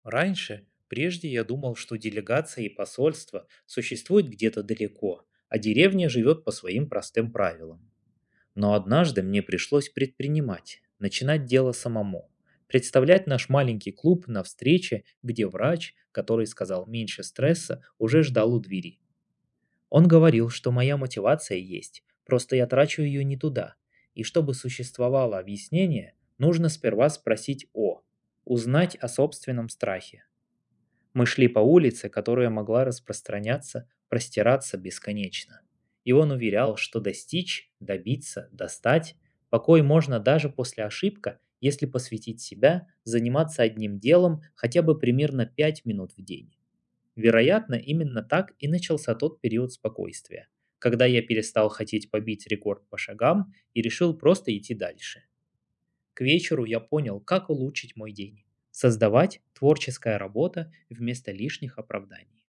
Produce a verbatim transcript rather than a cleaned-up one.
Раньше, прежде я думал, что делегация и посольство существуют где-то далеко, а деревня живет по своим простым правилам. Но однажды мне пришлось предпринимать, начинать дело самому, представлять наш маленький клуб на встрече, где врач, который сказал меньше стресса, уже ждал у двери. Он говорил, что моя мотивация есть, просто я трачу ее не туда. И чтобы существовало объяснение, нужно сперва спросить о, узнать о собственном страхе. Мы шли по улице, которая могла распространяться, простираться бесконечно. И он уверял, что достичь, добиться, достать покой можно даже после ошибка, если посвятить себя, заниматься одним делом хотя бы примерно пять минут в день. Вероятно, именно так и начался тот период спокойствия, когда я перестал хотеть побить рекорд по шагам и решил просто идти дальше. К вечеру я понял, как улучшить мой день. Создавать творческая работа вместо лишних оправданий.